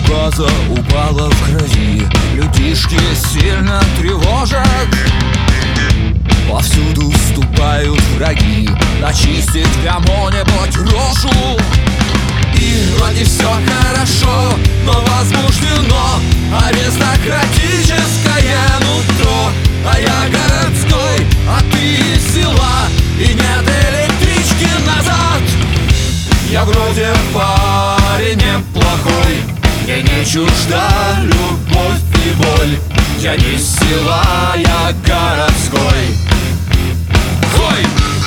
база упала в грязи, людишки сильно тревожат. Повсюду вступают враги, начистить кому-нибудь рожу. И вроде все хорошо, но возбуждено аристократическое нутро. А я городской, а ты из села, и нет электрички назад. Я вроде парень неплохой, мне не чужда любовь и боль. Я не из села, я городской. Ой!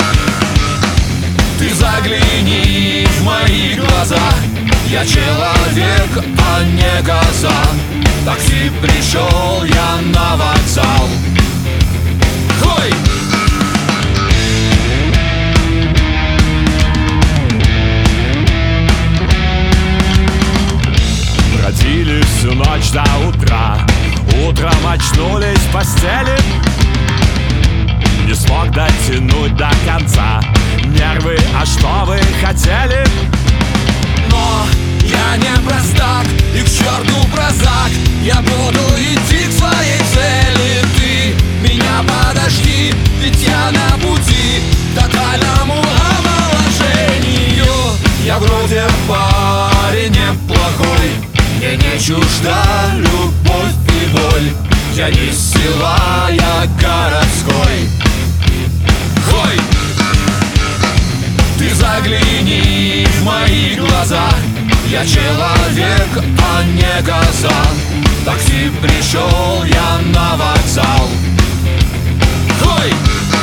Ты загляни в мои глаза, я человек, а не коза. Такси пришел, я на вокзал. Ой! Бродили всю ночь до утра, утром очнулись в постели. Не смог дотянуть до конца нервы, а что вы хотели? Но я не простак, и к черту прозак. Я буду идти к своей цели. Ты меня подожди, ведь я на пути к тотальному омоложению. Я вроде парень неплохой, мне не чужда любовь и боль. Я не из села, я городской. Ой! Ты загляни в мои глаза, я человек, а не коза. Такси пришел, я на вокзал. Ой!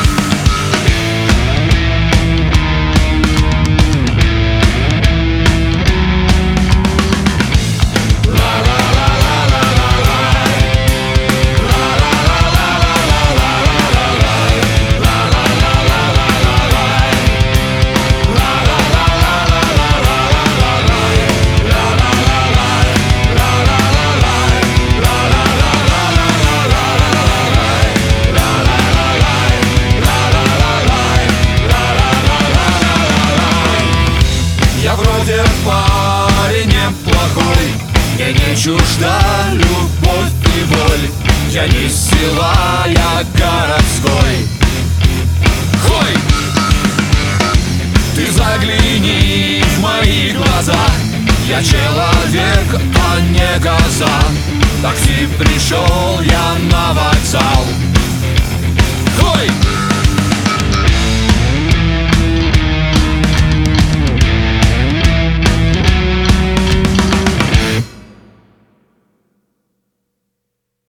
Я вроде парень неплохой, мне не чужда любовь и боль. Я не из села, я городской. Ой! Ты загляни в мои глаза, я человек, а не коза. Такси пришел, я на вокзал. Ой!